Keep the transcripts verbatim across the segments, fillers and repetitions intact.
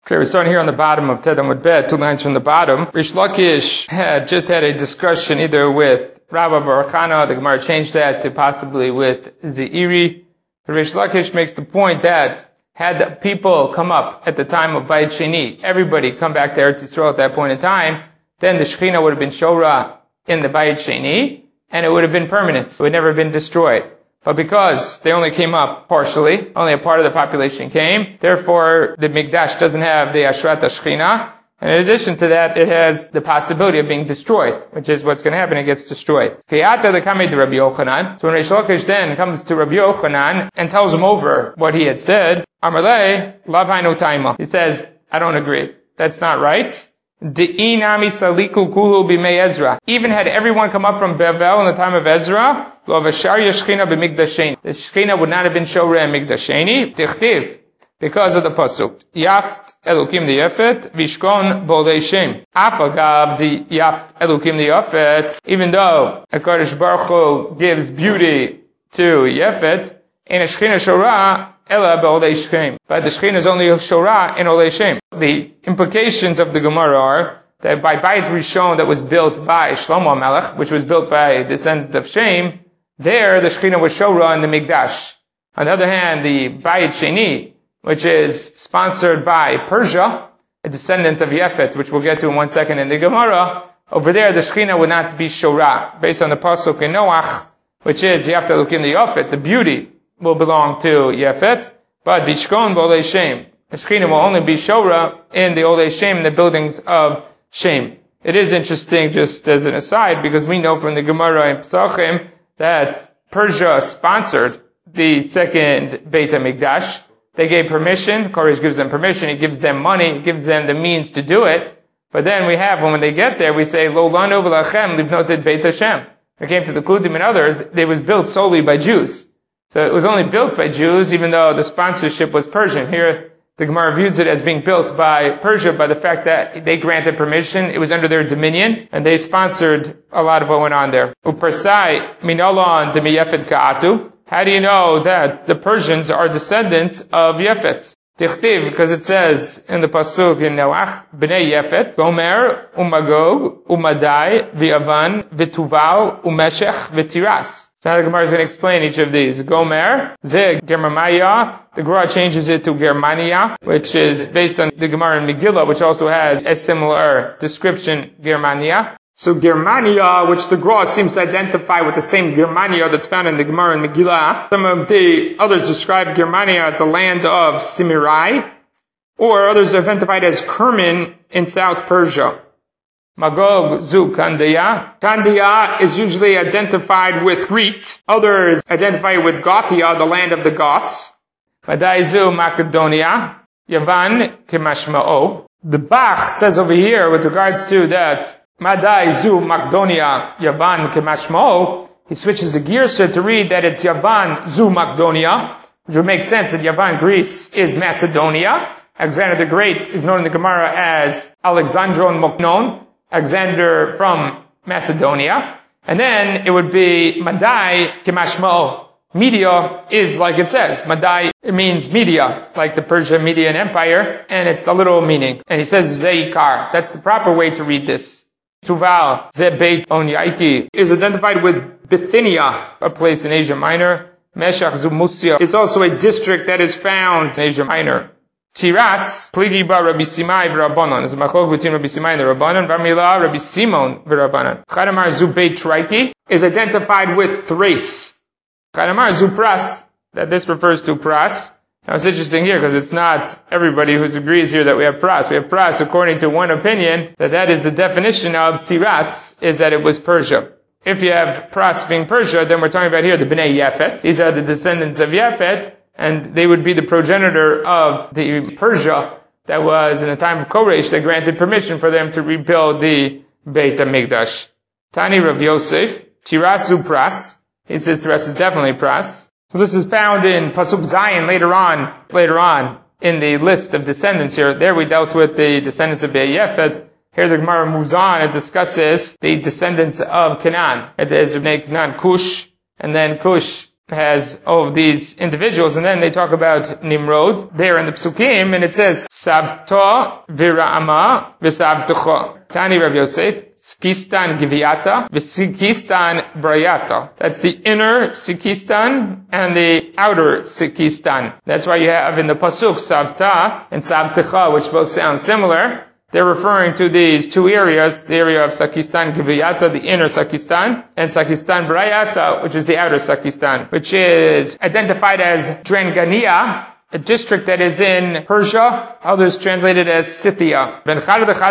Okay, we're starting here on the bottom of Ted Amud Bet, two lines from the bottom. Rish Lakish had just had a discussion either with Rabba Baruch Chana, the Gemara changed that to possibly with Zeiri. Rish Lakish makes the point that had people come up at the time of Bayit Sheni, everybody come back to Eretz Yisrael at that point in time, then the Shekhinah would have been Shora in the Bayit Sheni, and it would have been permanent. It would never have been destroyed. But because they only came up partially, only a part of the population came, therefore the Mikdash doesn't have the Ashrat HaShekhinah, and in addition to that, it has the possibility of being destroyed, which is what's going to happen, it gets destroyed. So when Reish Lakish then comes to Rabbi Yochanan and tells him over what he had said, Amarle, Lav Hainu Taima. He says, I don't agree. That's not right. Even had everyone come up from Bevel in the time of Ezra, the Shekhinah would not have been Shoreh and Mikdasheni. Tichtiv, because of the pasuk. Yaft Elokim the Yefet, Vishkon Bolei Shem. Afagav the Yaft Elokim the Yefet, even though HaKadosh Baruch Hu gives beauty to Yefet, in a Shekhinah Shorah, Ela Bolei Shem. But the Shekhinah is only Shorah in Olei Shem. The implications of the Gemara are that by Bayit Rishon that was built by Shlomo Melech, which was built by a descendant of Shem, there the Shekhinah was Shorah in the Mikdash. On the other hand, the Bayit Sheni, which is sponsored by Persia, a descendant of Yefet, which we'll get to in one second in the Gemara, over there the Shekhinah would not be Shorah, based on the pasuk in Noach, which is you have to look in the Yefet, the beauty will belong to Yefet, but Vishkon Bolei Shem. The Shekhinah will only be Shorah in the Olei Shem, in the buildings of Shem. It is interesting, just as an aside, because we know from the Gemara in Pesachim that Persia sponsored the second Beit HaMikdash. They gave permission, Koresh gives them permission, he gives them money, he gives them the means to do it. But then we have, when they get there, we say, Lo lanu v'lachem livnotet Beit Hashem. When it came to the Kutim and others, it was built solely by Jews. So it was only built by Jews, even though the sponsorship was Persian. Here, the Gemara views it as being built by Persia by the fact that they granted permission, it was under their dominion, and they sponsored a lot of what went on there. Upersai minolon de miyefet ka'atu. How do you know that the Persians are descendants of Yefet? Tichtiv, because it says in the pasuk in Noach, Bnei Yefet, Gomer, Umagog, Umadai, V'Yavan, V'Tuval, Umeshech, V'Tiras. So now the Gemara is going to explain each of these. Gomer, Ze Germania, the Gemara changes it to Germania, which is based on the Gemara in Megillah, which also has a similar description, Germania. So Germania, which the Gra seems to identify with the same Germania that's found in the Gemara in Megillah. Some of the others describe Germania as the land of Simirai, or others are identified as Kerman in South Persia. Magog zu Kandiya. Kandiya is usually identified with Crete. Others identify with Gothia, the land of the Goths. Madai zu Macedonia. Yavan Kemashma'o. The Bach says over here with regards to that Madai zu Macedonia Yavan Kemashma'o, he switches the Girsa to read that it's Yavan zu Macedonia, which would make sense that Yavan, Greece, is Macedonia. Alexander the Great is known in the Gemara as Alexandron Moknon, Alexander from Macedonia. And then it would be Madai Kemashma'o. Media is like it says. Madai, it means media, like the Persian Median Empire, and it's the literal meaning. And he says Zeikar. That's the proper way to read this. Tuval, Zebeit Onyaiki, is identified with Bithynia, a place in Asia Minor. Meshach Zumusia is also a district that is found in Asia Minor. Tiras, Pligiba Rabbi Simai v'Rabbanan, is a machlok between Rabbi Simai and the Rabbanan. V'Amila Rabbi Simon v'Rabbanan. Chadamar Zubeit Traiki is identified with Thrace. Chadamar Zupras, that this refers to Pras. Now it's interesting here because it's not everybody who agrees here that we have Pras. We have Pras according to one opinion, that that is the definition of Tiras, is that it was Persia. If you have Pras being Persia, then we're talking about here the Bnei Yefet. These are the descendants of Yefet, and they would be the progenitor of the Persia that was in the time of Koresh that granted permission for them to rebuild the Beit HaMikdash. Tani Rav Yosef, Tirasu Pras. He says Tiras is definitely Pras. So this is found in Pasuk Zayin later on, later on in the list of descendants here. There we dealt with the descendants of Bnei Yefet. Here the Gemara moves on and discusses the descendants of Canaan. It is Bnei Canaan, Cush, and then Cush has all of these individuals, and then they talk about Nimrod there in the Psukim, and it says, Savta vira'ama v'savtucha. Tani Rav Yosef, Sikistan Giviata, v'Sikistan Brayata. That's the inner Sikistan and the outer Sikistan. That's why you have in the Pasuk, Savta and Savtucha, which both sound similar. They're referring to these two areas, the area of Sakistan Giviyata, the inner Sakistan, and Sakistan Brayata, which is the outer Sakistan, which is identified as Drangania, a district that is in Persia, others translated as Scythia. There's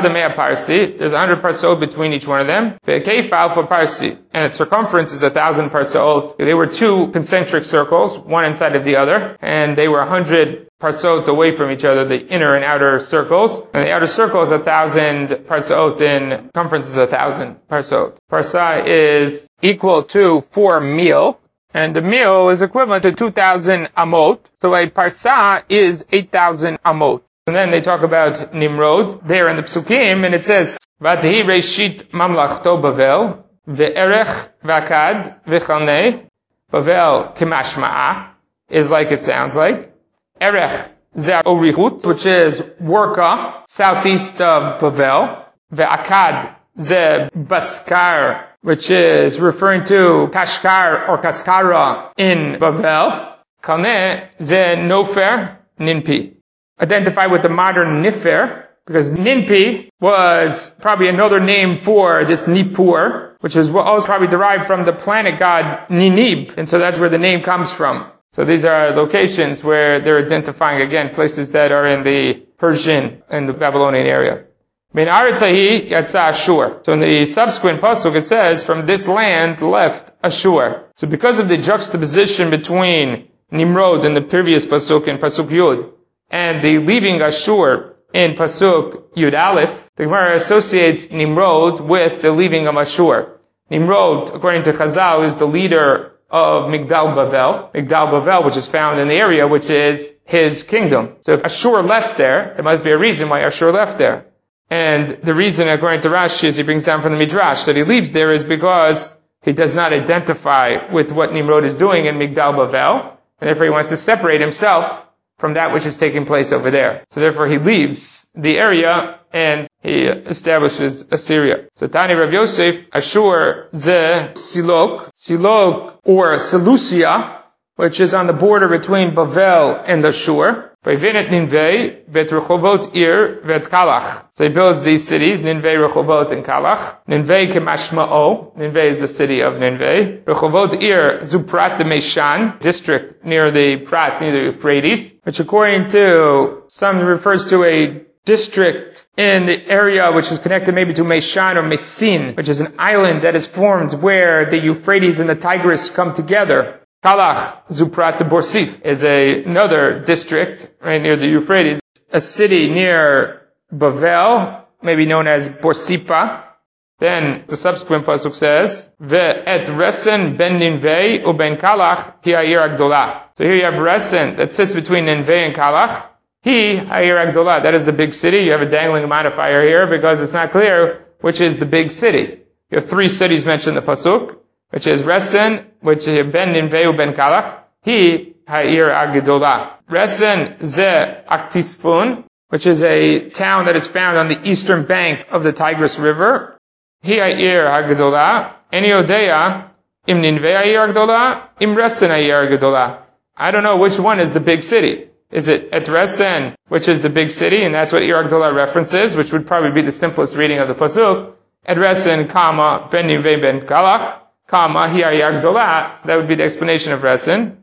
a hundred parsot between each one of them. Keifal for Parsi, and its circumference is a thousand parsot. They were two concentric circles, one inside of the other, and they were a hundred parsot away from each other, the inner and outer circles. And the outer circle is a thousand parsot, and circumference is a thousand parsot. Parsa is equal to four mil. And the mil is equivalent to two thousand amot. So a parsa is eight thousand amot. And then they talk about Nimrod there in the Psukim, and it says, V'atehi reishit mamlachto Bavel, ve'erech v'akad v'chalnei. Bavel kemashma'a is like it sounds like. Erech ze orichut, which is Worka, southeast of Bavel. Ve'akad ze Baskar, which is referring to Kashkar or Kaskara in Bavel. Kalne ze Nofer Ninpi. Identified with the modern Nifer, because Ninpi was probably another name for this Nippur, which is also probably derived from the planet god Ninib, and so that's where the name comes from. So these are locations where they're identifying, again, places that are in the Persian and the Babylonian area. Min Aretzahi Yatsa Ashur. So in the subsequent pasuk it says, from this land left Ashur. So because of the juxtaposition between Nimrod in the previous pasuk in pasuk Yud and the leaving Ashur in pasuk Yud Aleph, the Gemara associates Nimrod with the leaving of Ashur. Nimrod, according to Chazal, is the leader of Migdal Bavel. Migdal Bavel, which is found in the area, which is his kingdom. So if Ashur left there, there must be a reason why Ashur left there. And the reason, according to Rashi, as he brings down from the Midrash, that he leaves there is because he does not identify with what Nimrod is doing in Migdal Bavel, and therefore he wants to separate himself from that which is taking place over there. So therefore he leaves the area and he establishes Assyria. So Tani Rav Yosef, Ashur ze Silok, Silok or Seleucia, which is on the border between Bavel and Ashur. Vayvinet Ninveh, vet Rechovot Ir, vet Kalach. So he builds these cities, Ninveh, Rechovot, and Kalach. Ninveh kemashma'o. Ninveh is the city of Ninveh. Rechovot Ir, Zuprat de Meshan, district near the Prat, near the Euphrates, which according to some refers to a district in the area which is connected maybe to Meshan or Messin, which is an island that is formed where the Euphrates and the Tigris come together. Kalach, Zuprat de Borsif, is a, another district right near the Euphrates. A city near Bavel, maybe known as Borsipa. Then the subsequent pasuk says, Ve'et Resen ben Ninveh u ben Kalach hi ha'ir agdolah. So here you have Resen that sits between Ninveh and Kalach. Hi ha'ir agdolah. That is the big city. You have a dangling modifier here because it's not clear which is the big city. You have three cities mentioned in the pasuk, which is Resen, which is ben Ninveh u ben Kalach. Hi ha'ir agdolah. Resen ze Aktisfun, which is a town that is found on the eastern bank of the Tigris River. Hi ha'ir ha'gedolah, eni yodeya, im Ninveh ha'ir ha'gedolah, im Resen ha'ir ha'gedolah. I don't know which one is the big city. Is it Et Resen, which is the big city, and that's what Ir ha'gedolah references, which would probably be the simplest reading of the pasuk. Et Resen, comma, ben Ninveh ben Kalach, comma, hi ha'ir ha'gedolah. So that would be the explanation of Resen.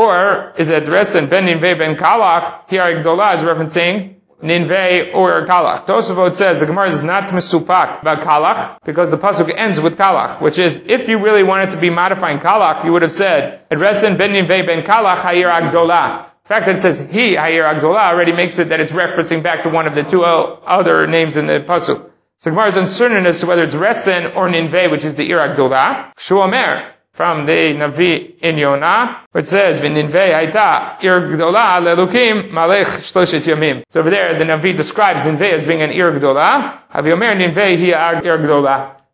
Or is it Resen, ben Ninveh ben Kalach, hi ha'ir ha'gedolah is referencing Ninveh or Kalach. Tosafot says the Gemara is not mesupak about Kalach because the pasuk ends with Kalach, which is if you really wanted to be modifying Kalach, you would have said Resen ben Ninveh ben Kalach ha'ir ha'gedolah. The fact that it says he ha'ir ha'gedolah already makes it that it's referencing back to one of the two other names in the pasuk. So the Gemara is uncertain as to whether it's Resen or Ninveh, which is the Ir ha'gedolah. Shuomer, from the Navi in Yonah, which says, V'ninveh hayta ir gdolah le'elukim malech shloshet yamim. So over there, the Navi describes Ninveh as being an ir gdolah. Havyomer Ninveh hi ir gdolah.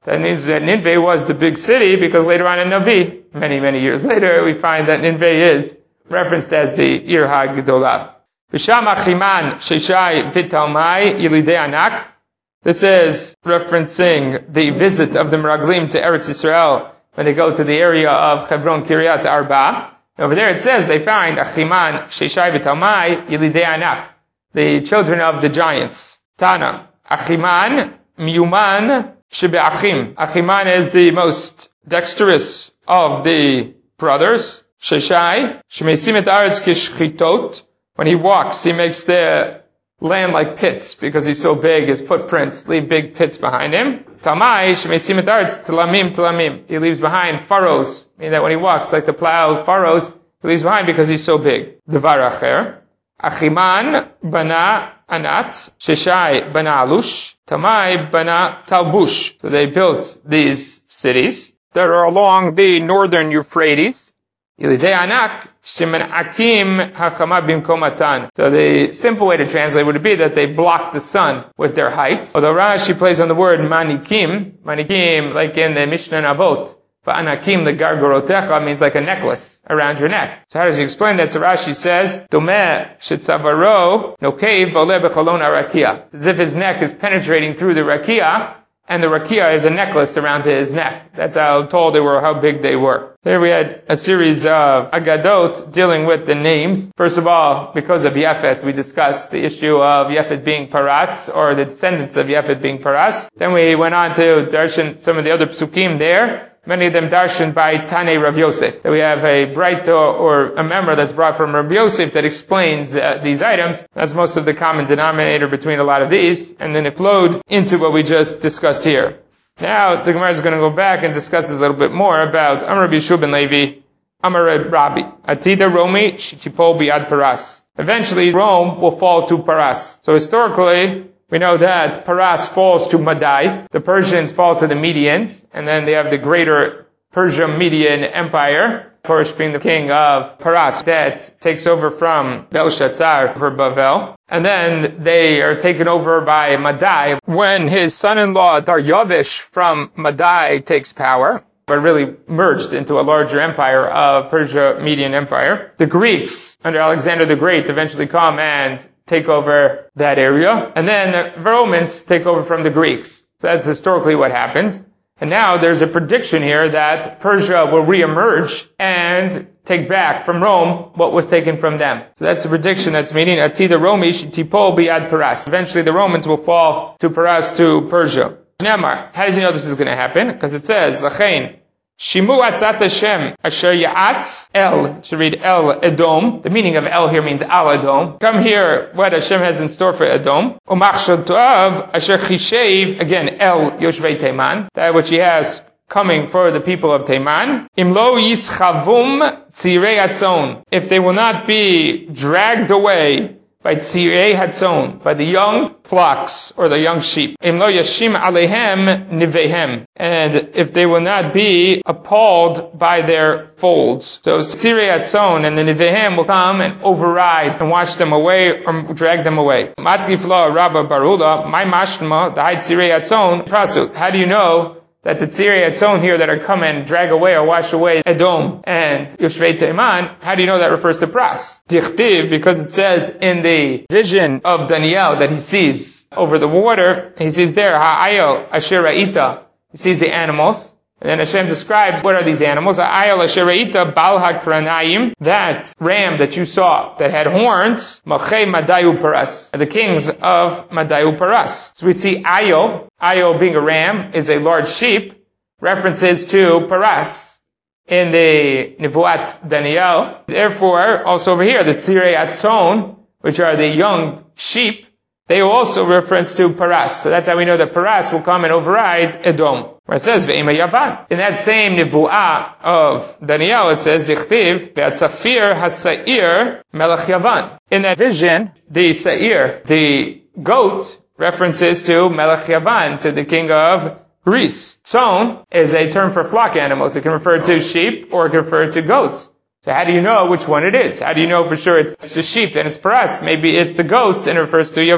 That means that Nineveh was the big city, because later on in Navi, many, many years later, we find that Nineveh is referenced as the Ir HaGedolah. V'sham achiman sheshai v'talmai yilidei anak. This is referencing the visit of the Meraglim to Eretz Yisrael when they go to the area of Hebron Kiryat Arba. Over there it says they find achiman sheshai v'talmai yilidei anak, the children of the giants. Tana, achiman miyuman shebe'achim. Achiman is the most dexterous of the brothers. Sheshai shemesim et aretz kishchitot. When he walks, he makes the land like pits, because he's so big, his footprints leave big pits behind him. Talmai shemesim et aretz telamim telamim. He leaves behind furrows, meaning that when he walks, like the plow furrows, he leaves behind because he's so big. Devar acher. Achiman bana Anat, Sheshai bana Alush, Talmai bana Talbush. So they built these cities that are along the northern Euphrates. Yilidei Anak, Shemenakim Hachama Bimkomatan. So the simple way to translate would be that they block the sun with their height. Although Rashi plays on the word manikim, manikim like in the Mishnah Avot. Anakim, the gargorotecha, means like a necklace around your neck. So how does he explain that? So Rashi says, Domeh shetzavaro nokev ole becholon arakia. As if his neck is penetrating through the rakia, and the rakia is a necklace around his neck. That's how tall they were, how big they were. Here we had a series of agadot dealing with the names. First of all, because of Yefet, we discussed the issue of Yefet being Paras, or the descendants of Yefet being Paras. Then we went on to darshan some of the other psukim there. Many of them darshan by Tanei Rav Yosef. That we have a bright or a member that's brought from Rav Yosef that explains uh, these items. That's most of the common denominator between a lot of these. And then it flowed into what we just discussed here. Now the Gemara is going to go back and discuss this a little bit more about Amar Yeshua ben Levi, Amar Rabbi, Atida Romi Shitipol Biad Paras. Eventually Rome will fall to Paras. So historically, we know that Paras falls to Madai, the Persians fall to the Medians, and then they have the greater Persia-Median Empire, Koresh being the king of Paras, that takes over from Belshazzar for Bavel. And then they are taken over by Madai when his son-in-law Daryavish from Madai takes power, but really merged into a larger empire of Persia-Median Empire. The Greeks, under Alexander the Great, eventually come and take over that area. And then the Romans take over from the Greeks. So that's historically what happens. And now there's a prediction here that Persia will reemerge and take back from Rome what was taken from them. So that's the prediction that's meaning Atida Romi Shitipol Biad Paras. Eventually the Romans will fall to Paras, to Persia. Nemar, how does he know this is going to happen? Because it says, Lachain, Shimu atzat Hashem asher ya'atz el, to read El Edom. The meaning of El here means Al Edom. Come here, what Hashem has in store for Edom. Umachshel to'av asher chishev, again El Yoshvei Teiman, that which he has coming for the people of Teiman. Imlo yischavum tzirei hatzon, if they will not be dragged away by tzirei hatzon, by the young flocks or the young sheep. Imlo yashim alehem nivehem, and if they will not be appalled by their folds. So tzirei hatzon and the nivehem will come and override and wash them away or drag them away. Matkif la rabba barula, my mashma, the high tzirei hatzon, prasu. How do you know that the tzirei hatzon here that are come and drag away or wash away Edom and Yoshvei Teiman, how do you know that refers to Pras? Dichtiv, because it says in the vision of Daniel that he sees over the water, he sees there, Ha'ayel asher ra'ita, he sees the animals. And then Hashem describes what are these animals. Ha'ayel asher ra'ita bal ha'kranayim, that ram that you saw that had horns, Malchei Madayu Paras, the kings of Madayu Paras. So we see Ayel, Ayel being a ram, is a large sheep, references to Paras in the Nevuat Daniel. Therefore, also over here, the Tzirei Hatzon, which are the young sheep, they also reference to Paras. So that's how we know that Paras will come and override Edom. Where it says, Ve'ima Yavan. In that same Nevuah of Daniel, it says, Dichtiv, Ve'atzafir HaSa'ir Melech Yavan. In that vision, the Sa'ir, the goat, references to Melech Yavan, to the king of Greece. Tzon is a term for flock animals. It can refer to sheep or it can refer to goats. So how do you know which one it is? How do you know for sure it's the sheep and it's Paras? Maybe it's the goats and it refers to Yavan.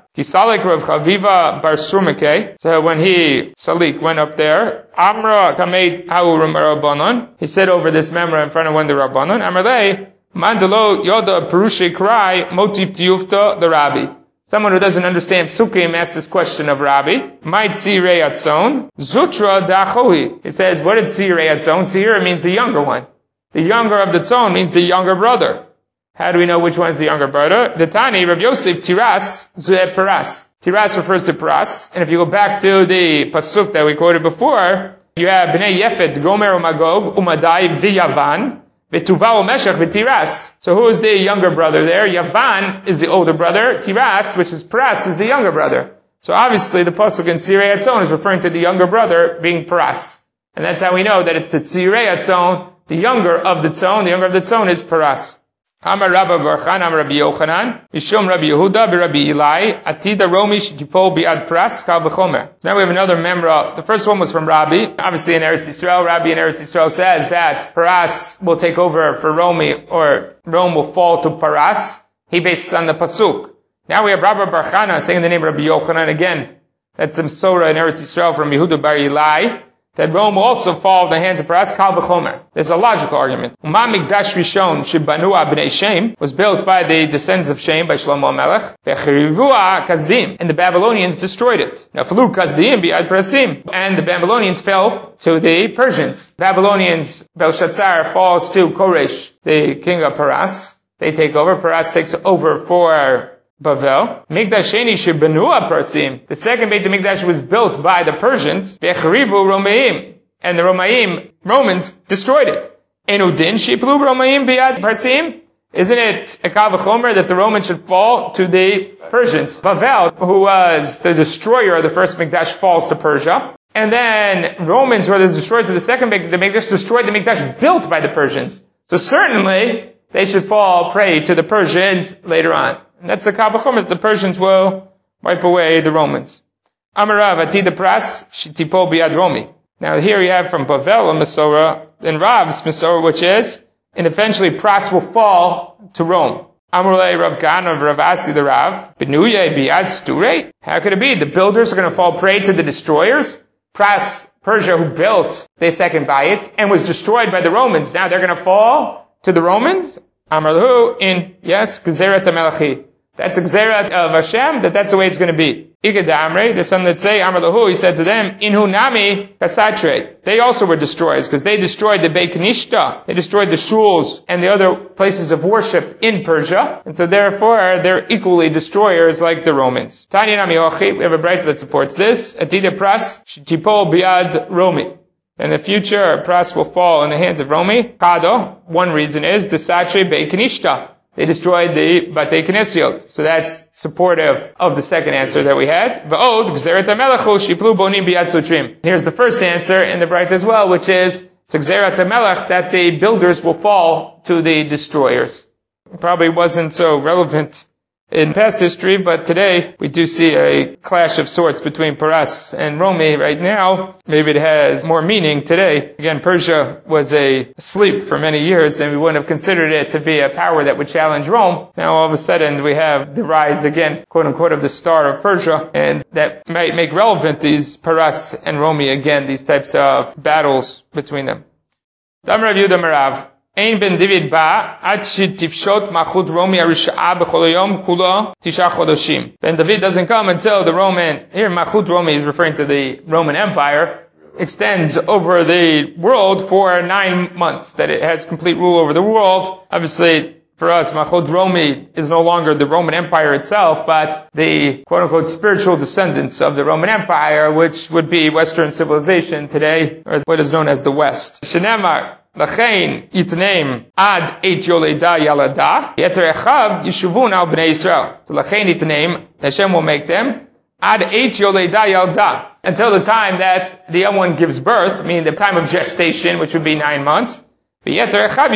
He salik Rav Chaviva bar Surmeke. So when he, Salik, went up there, Amra kamed hau Rabbanon. He said over this memra in front of one of the Rabbanon, Amrlei, Mandalo yoda perushe krai motif tiyufta the Rabbi. Someone who doesn't understand Psukim asked this question of Rabbi. Might see Reyatzon. Zutra dachohi. It says, what did see Reyatzon? Seir means the younger one. The younger of the tzon means the younger brother. How do we know which one is the younger brother? The Tani, Rav Yosef, Tiras, Zuhe Paras. Tiras refers to Paras. And if you go back to the Pasuk that we quoted before, you have Bnei Yefet, Gomer Umagog, Umadai, V'Yavan, V'Tuva Umeshach, V'Tiras. So who is the younger brother there? Yavan is the older brother. Tiras, which is Paras, is the younger brother. So obviously the Pasuk in Tzirei Atzon is referring to the younger brother being Paras. And that's how we know that it's the Tzirei Atzon, the younger of the Tzon. The younger of the Tzon is Paras. Amar Rabba Barchan, Amar Rabbi Yochanan, Mishum Rabbi Yehuda, Rabbi Eli, Atida Romish, Gipol Biad Pras, Kal V'chomer. Now we have another memra. The first one was from Rabbi. Obviously in Eretz Yisrael, Rabbi in Eretz Yisrael says that Paras will take over for Romi, or Rome will fall to Paras. He bases on the Pasuk. Now we have Rabba Barchana saying the name of Rabbi Yochanan again. That's the Sora in Eretz Yisrael from Yehuda Bar Eli, that Rome will also fall in the hands of Paras, Kal V'chomer. There's a logical argument. Uma Mikdash Rishon Shibanu Bnei Shem was built by the descendants of Shem, by Shlomo Melech. V'chirivua Kazdim, and the Babylonians destroyed it. Now, Falu Kazdim bi'ad Parasim, and the Babylonians fell to the Persians. Babylonians, Belshazzar falls to Koresh, the king of Paras. They take over. Paras takes over for Bavel. Mikdash Sheni Shibanu Parasim. The second Beit HaMikdash was built by the Persians. V'chirivu Romaim, and the Romaim, Romans, destroyed it. Enudin Shiplu Romaim bi'ad Parasim. Isn't it a Kal V'chomer that the Romans should fall to the Persians? Bavel, who was the destroyer of the first Mikdash, falls to Persia. And then Romans were the destroyers of the second Mikdash. The Mikdash destroyed the Mikdash built by the Persians. So certainly they should fall prey to the Persians later on. And that's the Kal V'chomer that the Persians will wipe away the Romans. Amarav Atida Pras Shitipol Biad Romi. Now here you have from Bavel a Masorah, and Rav's Masorah, which is, and eventually Pras will fall to Rome. Amrulei Rav Gana of Rav Asi the Rav. Benuye Biad Sturei. How could it be? The builders are going to fall prey to the destroyers? Pras, Persia, who built the second Bayit and was destroyed by the Romans. Now they're going to fall to the Romans? Amar Lahu in, yes, Gezeret HaMelachi. That's a Gezeret of Hashem, that that's the way it's going to be. Igad Amrei, the son that say, Amar Lahu, he said to them, Inhu Nami Kasatre. They also were destroyers, because they destroyed the Beit Knishta. They destroyed the shuls and the other places of worship in Persia. And so therefore, they're equally destroyers like the Romans. Tanya Nami Ochi, we have a bright that supports this. Atida Pras, Shitipol Biad Romi. In the future, Pras will fall in the hands of Romi. Kado, one reason is the Satre Beit Knishta. They destroyed the Batei Knesiot. So that's supportive of the second answer that we had. V'od, Gzeret HaMelechu, Shiplu Bonim Biad Sotrim. Here's the first answer in the bright as well, which is, it's Gzeret HaMelech that the builders will fall to the destroyers. It probably wasn't so relevant in past history, but today we do see a clash of sorts between Paras and Romi right now. Maybe it has more meaning today. Again, Persia was a asleep for many years, and we wouldn't have considered it to be a power that would challenge Rome. Now all of a sudden we have the rise again, quote unquote, of the star of Persia, and that might make relevant these Paras and Romi again, these types of battles between them. Dam Rav Yehuda Merav. Ein ben David ba ad shetifshot machut Romi arisha'a b'chol hayom kula tisha chodoshim. Ben David doesn't come until the Roman, here machut Romi is referring to the Roman Empire, extends over the world for nine months, that it has complete rule over the world. Obviously, for us, Machut Romi is no longer the Roman Empire itself, but the quote-unquote spiritual descendants of the Roman Empire, which would be Western civilization today, or what is known as the West. Shenemar, Lachain itneim ad eight yoleda yalada, yeter echav yishuvun al bnei Yisrael. So Lachain itneim, Hashem will make them, ad eight yoleda yalda, until the time that the young one gives birth, meaning the time of gestation, which would be nine months. And then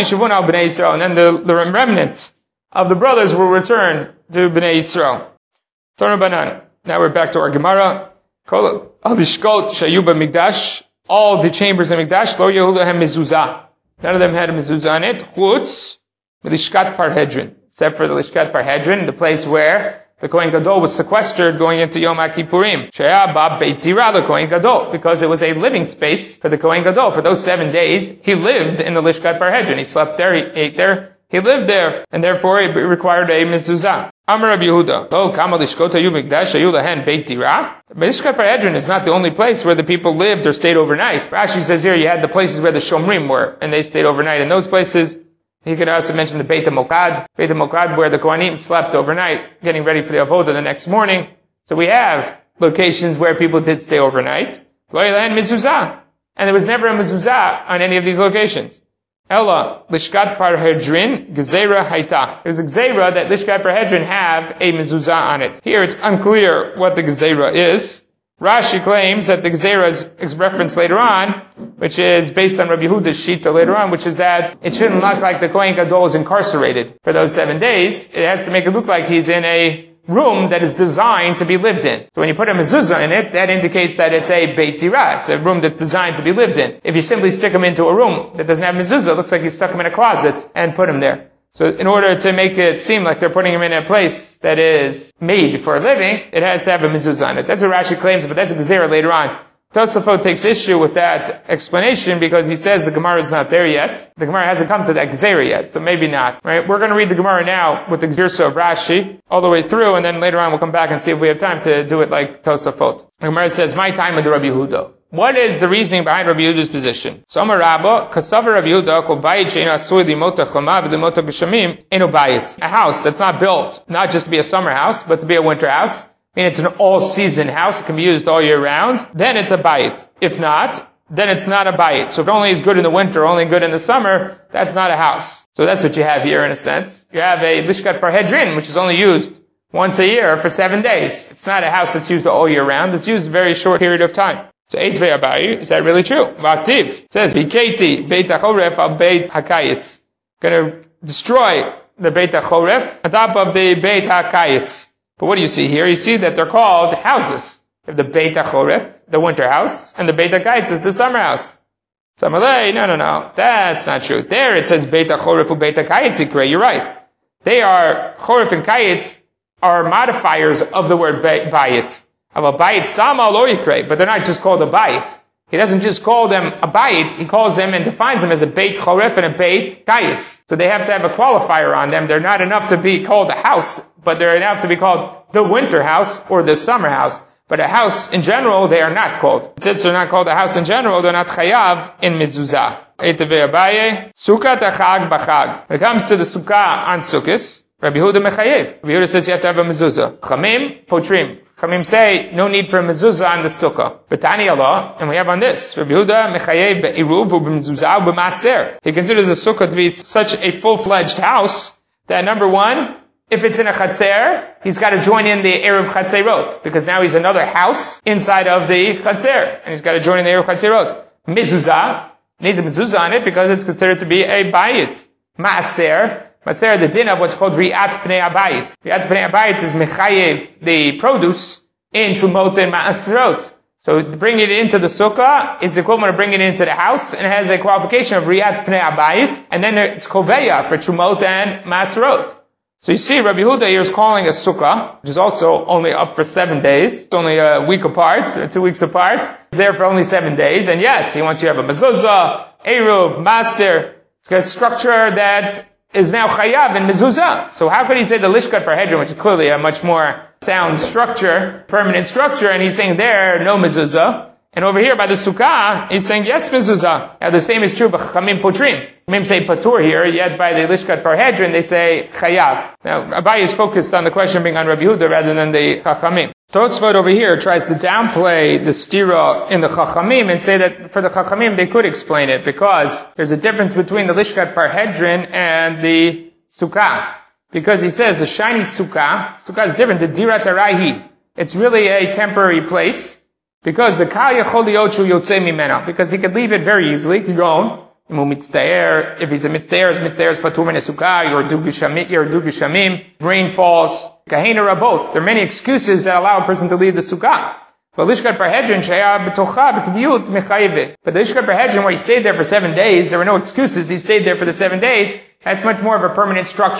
the, the remnant of the brothers will return to Bnei Yisrael. Now we're back to our Gemara. All the chambers of Mikdash, lo yehudahem mezuzah. None of them had a mezuzah in it. Chutz, Lishkat Parhedrin. Except for the Lishkat Parhedrin, the place where the Kohen Gadol was sequestered going into Yom HaKippurim. She'aya ba beit dira the Kohen Gadol, because it was a living space for the Kohen Gadol. For those seven days, he lived in the Lishkat Parhedron. He slept there, he ate there, he lived there, and therefore it required a mezuzah. Amar Rabbi Yehuda, lo kama lishkot hayu mikdash hayu lahen beit dira. Lishkat Parhedron is not the only place where the people lived or stayed overnight. Rashi says here you had the places where the Shomrim were, and they stayed overnight in those places. He could also mention the Beit HaMokad, Beit HaMokad where the Kohanim slept overnight, getting ready for the Avodah the next morning. So we have locations where people did stay overnight. Lo lahen mezuzah. And there was never a mezuzah on any of these locations. Ella, Lishkat Parhedrin, Gezerah Haita. There's a Gezerah that Lishkat Parhedrin have a mezuzah on it. Here it's unclear what the Gezerah is. Rashi claims that the Gezerah is referenced later on, which is based on Rabbi Yehuda's Shita later on, which is that it shouldn't look like the Kohen Gadol is incarcerated for those seven days. It has to make it look like he's in a room that is designed to be lived in. So when you put a mezuzah in it, that indicates that it's a beit dira. It's a room that's designed to be lived in. If you simply stick him into a room that doesn't have mezuzah, it looks like you stuck him in a closet and put him there. So in order to make it seem like they're putting him in a place that is made for a living, it has to have a mezuzah on it. That's what Rashi claims, but that's a gezerah later on. Tosafot takes issue with that explanation because he says the Gemara is not there yet. The Gemara hasn't come to that gezerah yet, so maybe not. Right? We're going to read the Gemara now with the gezerah of Rashi all the way through, and then later on we'll come back and see if we have time to do it like Tosafot. The Gemara says, "My time with the Rabbi Yehuda." What is the reasoning behind Rabbi Yehuda's position? So Amar Rabba, Kasavar Rabbi Yehuda, Kol Bayit She'eino Asui Limota Chama V'Limota Geshamim Eino Bayit. A house that's not built, not just to be a summer house, but to be a winter house. I mean, it's an all-season house. It can be used all year round. Then it's a bayit. If not, then it's not a bayit. So if it only is good in the winter, only good in the summer, that's not a house. So that's what you have here in a sense. You have a Lishkat Parhedrin, which is only used once a year for seven days. It's not a house that's used all year round. It's used a very short period of time. So Eitvei Abayi, is that really true? Vaktiv. It says, Viketi Beit HaChoref al Beit HaKayitz. Gonna destroy the Beit HaChoref on top of the Beit HaKayitz. But what do you see here? You see that they're called houses. You have the Beit HaChoref, the winter house, and the Beit HaKayitz is the summer house. So Amalei, no, no, no, that's not true. There it says Beit HaChoref u Beit HaKayitz ikre. You're right. They are, Choref and Kayitz are modifiers of the word bayit. Of a bayit stama lo ikre, but they're not just called a bayit. He doesn't just call them a bayit, he calls them and defines them as a beit choref and a beit kayitz. So they have to have a qualifier on them. They're not enough to be called a house, but they're enough to be called the winter house or the summer house. But a house in general, they are not called. Since they're not called a house in general, they're not chayav in mezuzah. Eitavei Abaye, Sukkah Chag B'Chag. When it comes to the Sukkah on Sukkos, Rabbi Yehuda mechayev. Rabbi Yehuda says you have to have a mezuzah. Chamim, potrim. Chamim say, no need for a mezuzah on the sukkah. But Tani Allah, and we have on this, Rabbi Yehuda mechayev be'iruv u'b'mezuzah u'b'maser. He considers the sukkah to be such a full-fledged house that number one, if it's in a chatzer, he's got to join in the eruv chatzerot, because now he's another house inside of the chatzer, and he's got to join in the eruv chatzerot. Mezuzah needs a mezuzah on it because it's considered to be a bayit. Maaser, Maaser, the din of what's called Ri'at Pnei Abayit. Ri'at Pnei Abayit is mechayev the produce in Trumot and Ma'asrot. So bringing it into the sukkah is the equivalent of bringing it into the house, and it has a qualification of Ri'at Pnei Abayit, and then it's Koveya for Trumot and Ma'asrot. So you see, Rabbi Yehuda here is calling a sukkah, which is also only up for seven days. It's only a week apart, or two weeks apart. It's there for only seven days, and yet he wants you to have a mezuzah, eruv, maser. It's got a structure that is now chayav in mezuzah. So how could he say the Lishkat Parhedron, which is clearly a much more sound structure, permanent structure, and he's saying there, no mezuzah. And over here by the sukkah, he's saying yes mezuzah. Now the same is true by Chachamim potrim. Chachamim say patur here, yet by the Lishkat Parhedron they say chayav. Now Abaye is focused on the question being on Rabbi Yehuda rather than the Chachamim. Tosfot over here tries to downplay the stira in the Chachamim and say that for the Chachamim they could explain it because there's a difference between the Lishkat Parhedron and the sukkah. Because he says the shiny sukkah, sukkah is different, the dirat arahi. It's really a temporary place. Because the kal yachol liyot shu yotzei mimena, because he could leave it very easily. He could go on. If he's a mitzdayer, his mitzdayer is patur min sukkah. You're du geshamim. Rain falls. Kahena rabot. There are many excuses that allow a person to leave the sukkah. But Lishkat Parhedron sheya b'tocha b'kibiyut mechayev. But the Lishkat Parhedron, where he stayed there for seven days, there were no excuses. He stayed there for the seven days. That's much more of a permanent structure.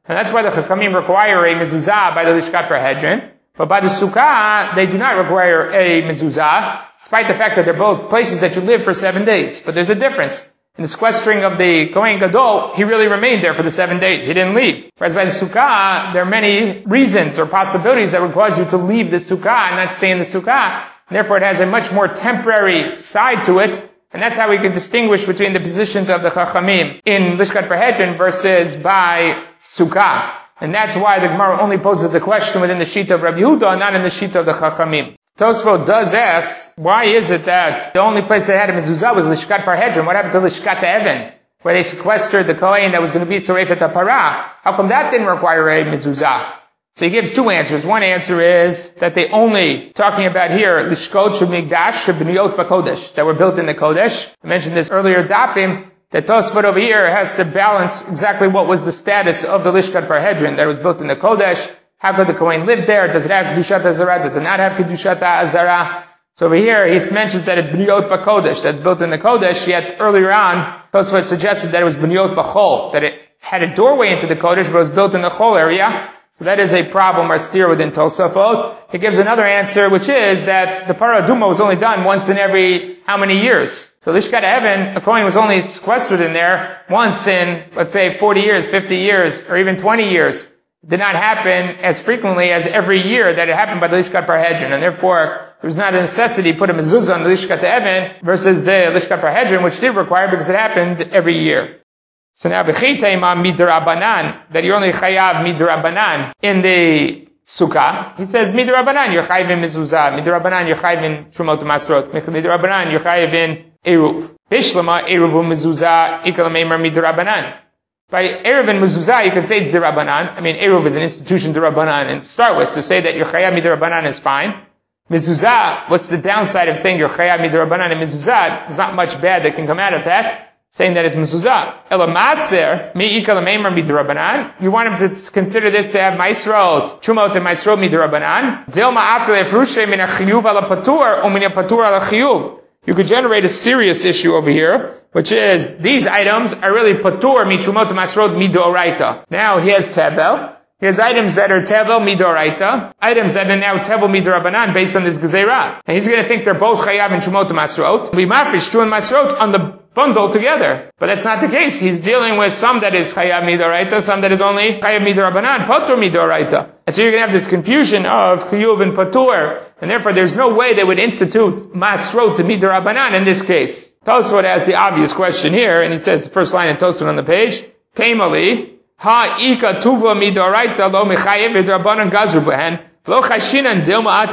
And that's why the Chachamim require a mezuzah by the Lishkat Parhedrin. But by the Sukkah, they do not require a mezuzah, despite the fact that they're both places that you live for seven days. But there's a difference. In the sequestering of the Kohen Gadol, he really remained there for the seven days. He didn't leave. Whereas by the Sukkah, there are many reasons or possibilities that would cause you to leave the Sukkah and not stay in the Sukkah. And therefore, it has a much more temporary side to it. And that's how we can distinguish between the positions of the Chachamim in Lishkat Parhedrin versus by Sukkah. And that's why the Gemara only poses the question within the Shita of Rabbi Yehuda, not in the Shita of the Chachamim. Tosfot does ask, why is it that the only place they had a mezuzah was Lishkat Parhedrin? What happened to Lishkat Even, where they sequestered the Kohen that was going to be Sarefet HaParah? How come that didn't require a mezuzah? So he gives two answers. One answer is that they only, talking about here, Lishkot Shemigdash Shebniyot B'Kodesh, that were built in the Kodesh. I mentioned this earlier, Dapim, that Tosfot over here has to balance exactly what was the status of the Lishkat Parhedrin that was built in the Kodesh. How could the Kohen live there? Does it have Kedushat HaZarah? Does it not have Kedushat HaZarah? So over here, he mentions that it's B'niyot B'Kodesh, that's built in the Kodesh, yet earlier on, Tosfot suggested that it was B'niyot B'Chol, that it had a doorway into the Kodesh, but it was built in the Chol area. So that is a problem or steer within Tosafot. He gives another answer, which is that the Parah Aduma was only done once in every how many years? So Lishkat Even, a Kohen was only sequestered in there once in, let's say, forty years, fifty years, or even twenty years. It did not happen as frequently as every year that it happened by the Lishkat Parhedrin, and therefore there was not a necessity to put a mezuzah on the Lishkat Even versus the Lishkat Parhedrin, which did require because it happened every year. So now, b'chitayma midrabanan, that you're only chayav midrabanan in the sukkah. He says midrabanan, you're chayav in mezuzah. Midrabanan, you're chayav in trumot masrot. Midrabanan, you're chayav in eruv. Bishlama eruv mezuzah ikalamemar midrabanan. By eruv and mezuzah, you can say it's dirabanan. I mean, eruv is an institution dirabanan, and to start with, so say that you're chayav midrabanan is fine. Mezuzah, what's the downside of saying you're chayav midrabanan and mezuzah? There's not much bad that can come out of that, saying that it's mezuzah. Ela maser, mi ikal meimer midrabanan. You want him to consider this to have maisrot, chumot and maisrot midrabanan. Dilma atle efrushe min achiyuv ala patur, o min patur ala chiyuv. You could generate a serious issue over here, which is, these items are really patur mi chumot and maisrot midoraita. Now he has tevel. He has items that are tevel midoraita, items that are now tevel midrabanan based on this gezerah. And he's going to think they're both chayav and chumot and masrot. We mafish chu and masrot on the bundle together. But that's not the case. He's dealing with some that is chayav midoraita, some that is only chayav midrabanan, patur midoraita. And so you're going to have this confusion of chiyuv and patur, and therefore there's no way they would institute masrot to midrabanan in this case. Tosfot has the obvious question here, and he says, the first line in Tosfot on the page, Taimali, ha ika tuva midoraita lo mechayev midrabanan gazru behen. Says we have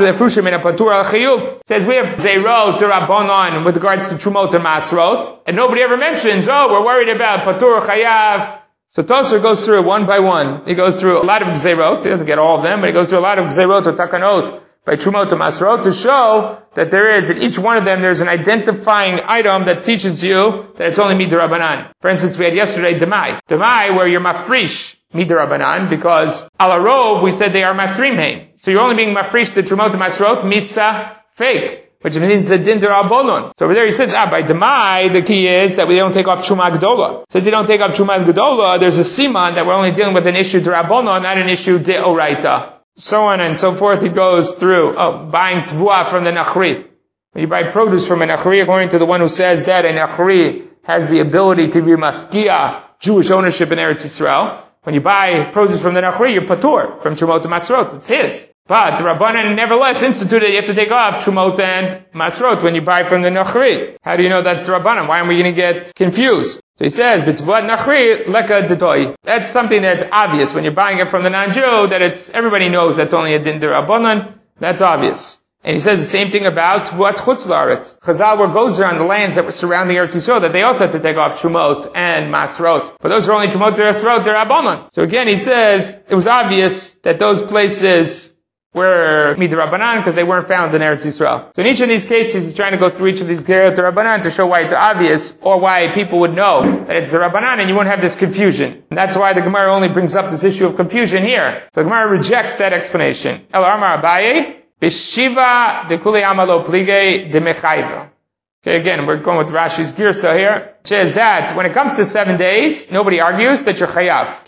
zero derabanan with regards to trumot and masrot, and nobody ever mentions, oh, we're worried about patur chayav. So Tosfot goes through it one by one. He goes through a lot of gzerot. He doesn't get all of them, but he goes through a lot of gzerot or takanot by trumot and masrot to show that there is, in each one of them, there's an identifying item that teaches you that it's only midrabanan. For instance, we had yesterday demai. Demai, where you're mafrish midrabanan, because ala rov, we said they are masrimheim. So you're only being mafrish the trumot and masrot, misa, fake, which means the din derabanan. So over there he says, ah, by demai, the key is that we don't take off truma gedola. Since you don't take off truma gedola, there's a siman that we're only dealing with an issue derabanan, not an issue deoraita. So on and so forth, he goes through, oh, buying tvua from the nachri. When you buy produce from a nachri, according to the one who says that a nachri has the ability to be mafkia, Jewish ownership in Eretz Yisrael. When you buy produce from the nachri, you're patur from trumot and masrot. It's his. But the Rabbanan nevertheless instituted you have to take off trumot and masrot when you buy from the nachri. How do you know that's the Rabbanan? Why are we going to get confused? So he says, "B'tvuat nachri leka detoi." That's something that's obvious when you're buying it from the non-Jew. That it's everybody knows that's only a din derabanan. That's obvious. And he says the same thing about tvuat chutz la'aretz. Chazal were gozer on the lands that were surrounding Eretz Yisrael that they also had to take off trumot and masrot. But those are only trumot derasrot derabanan. So again, he says it was obvious that those places were midrabanan because they weren't found in Eretz Yisrael. So in each of these cases, he's trying to go through each of these gerot derabanan to show why it's obvious, or why people would know that it's derabanan, and you won't have this confusion. And that's why the Gemara only brings up this issue of confusion here. So the Gemara rejects that explanation. El Amar Abaye, Bishiva de Kuli Amalo Plige de Mechayva. Okay, again, we're going with Rashi's Girsa here, which is that when it comes to seven days, nobody argues that you're chayav.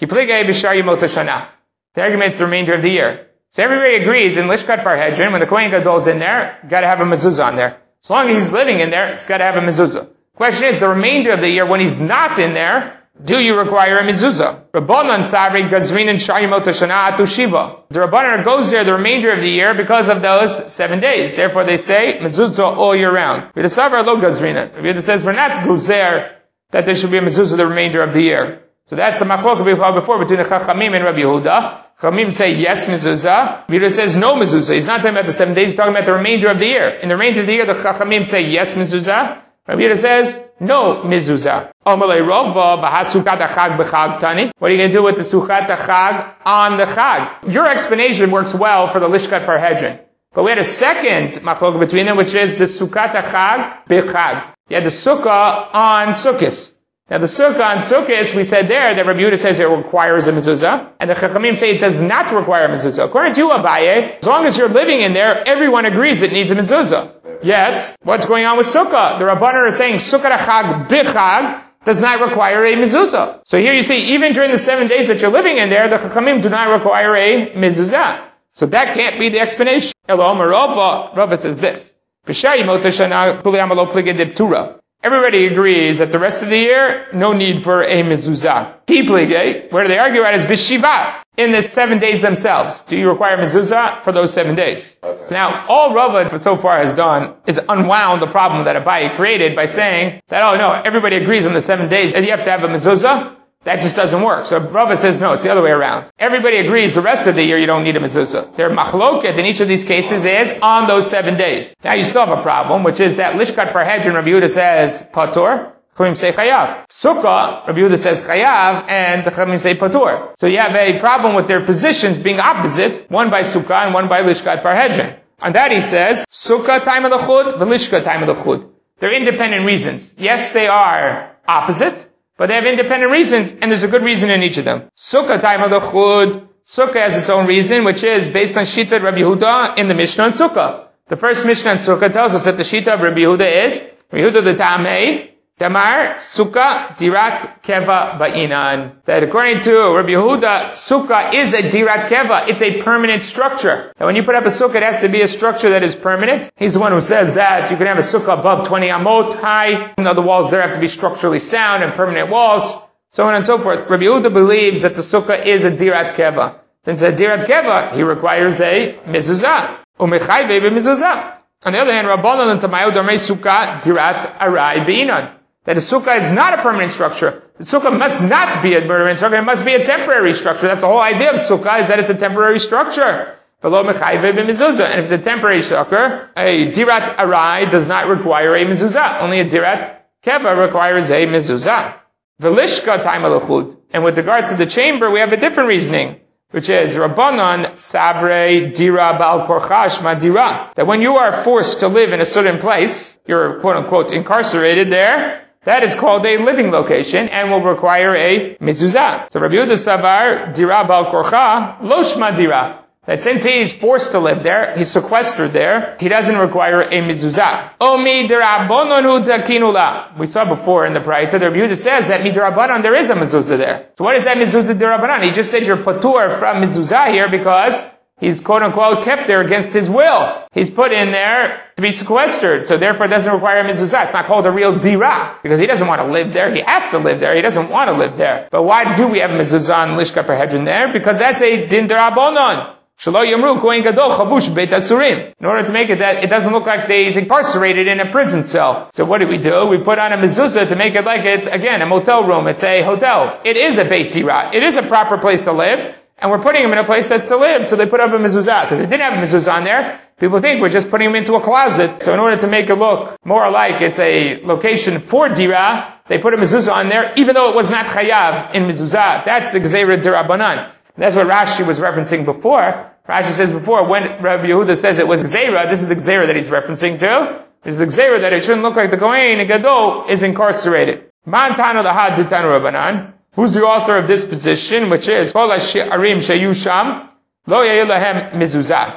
The argument is the remainder of the year. So everybody agrees in Lishkat Parhedrin, when the Kohen Gadol's in there, gotta have a mezuzah on there. As long as he's living in there, it's gotta have a mezuzah. Question is, the remainder of the year, when he's not in there, do you require a mezuzah? Rabbanan Savri Gazrin and Shayimot Shana Atu Shiva. The Rabbanan goes there the remainder of the year because of those seven days. Therefore they say mezuzah all year round. Rabbi Savra lo Gazrinan. Rabbi says we're not guzer that there should be a mezuzah the remainder of the year. So that's the machlok we saw before between the Chachamim and Rabbi Yehuda. Chachamim say yes mezuzah. Rabbi Yehuda says no mezuzah. He's not talking about the seven days. He's talking about the remainder of the year. In the remainder of the year, the Chachamim say yes mezuzah. Rabbi Yehuda says no mezuzah. What are you going to do with the Suchat HaChag on the Chag? Your explanation works well for the Lishkat Parhedrin. But we had a second machlok between them, which is the Suchat HaChag b'Chag. You had the Sukkah on Sukkos. Now the Sukkah on Sukkos, we said there that Rabbi Yehuda says it requires a mezuzah, and the Chachamim say it does not require a mezuzah. According to Abaye, as long as you're living in there, everyone agrees it needs a mezuzah. Yet, what's going on with Sukkah? The Rabbanan are saying Sukkah HaChag b'Chag does not require a mezuzah. So here you see, even during the seven days that you're living in there, the Chachamim do not require a mezuzah. So that can't be the explanation. Elo Rava, Rava says this. Everybody agrees that the rest of the year, no need for a mezuzah. Kiplige, where they argue at is b'shiva, in the seven days themselves. Do you require mezuzah for those seven days? Okay. So now, all Rava so far has done is unwound the problem that Abaye created by saying that, oh no, everybody agrees on the seven days and you have to have a mezuzah. That just doesn't work. So Rava says no, it's the other way around. Everybody agrees the rest of the year you don't need a mezuzah. Their machloket in each of these cases is on those seven days. Now you still have a problem, which is that Lishkat Parhedrin, Rabbi Yehuda says patur, Chachamim say chayav. Sukkah, Rabbi Yehuda says chayav, and the Chachamim say patur. So you have a problem with their positions being opposite, one by Sukkah and one by Lishkat Parhedrin. On that he says, Sukkah time of the chud, Lishkat time of the chud. They're independent reasons. Yes, they are opposite, but they have independent reasons, and there's a good reason in each of them. Sukkah time of the chud, Sukkah has its own reason, which is based on Shita Rabbi Yehuda in the Mishnah on Sukkah. The first Mishnah on Sukkah tells us that the Shita of Rabbi Yehuda is, Rabbi Yehuda the Ta'amei, Damar, Sukkah, Dirat, Keva, Ba'inan. That according to Rabbi Yehuda, Sukkah is a Dirat Keva. It's a permanent structure. And when you put up a Sukkah, it has to be a structure that is permanent. He's the one who says that you can have a Sukkah above twenty amot high. You know, the walls there have to be structurally sound and permanent walls. So on and so forth. Rabbi Yehuda believes that the Sukkah is a Dirat Keva. Since a Dirat Keva, he requires a Mezuzah. Umechai bebe Mezuzah. On the other hand, Rabbanan and Tamayo Darmei Sukkah, Dirat Arai Be'inan. That a sukkah is not a permanent structure. The sukkah must not be a permanent structure. It must be a temporary structure. That's the whole idea of sukkah, is that it's a temporary structure. And if it's a temporary structure, a dirat arai does not require a mezuzah. Only a dirat keva requires a mezuzah. Velishka time alachud. And with regards to the chamber, we have a different reasoning, which is Rabbanan Savre Dira Bal Korchash Madira. That when you are forced to live in a certain place, you're quote unquote incarcerated there, that is called a living location and will require a mezuzah. So Rabbi Yehuda Savar Dira Bal Korcha Losh Madira. That since he is forced to live there, he's sequestered there, he doesn't require a mezuzah. Omi derabonon takinula. We saw before in the Braita, the Rabbi Yehuda says that midrabanan there is a mezuzah there. So what is that mezuzah derabanan? He just said you're patur from mezuzah here because he's quote unquote kept there against his will. He's put in there to be sequestered, so therefore it doesn't require a mezuzah. It's not called a real dira, because he doesn't want to live there. He has to live there. He doesn't want to live there. But why do we have mezuzah and Lishkat Parhedrin there? Because that's a din derabonon. In order to make it that it doesn't look like he's incarcerated in a prison cell. So what do we do? We put on a mezuzah to make it like it's, again, a motel room. It's a hotel. It is a beit dira. It is a proper place to live. And we're putting him in a place that's to live. So they put up a mezuzah. Because it didn't have a mezuzah on there, people think we're just putting him into a closet. So in order to make it look more like it's a location for dira, they put a mezuzah on there, even though it was not chayav in mezuzah. That's the gzeira derabanan. That's what Rashi was referencing before. Rashi says before, when Rabbi Yehuda says it was gzeira, this is the gzeira that he's referencing to. This is the gzeira that it shouldn't look like the Kohen Gadol is incarcerated. Man tanu lahad ditanu Rabbanan. Who's the author of this position, which is Kol ha'arim sheyu sham lo yayu lahem mezuzah.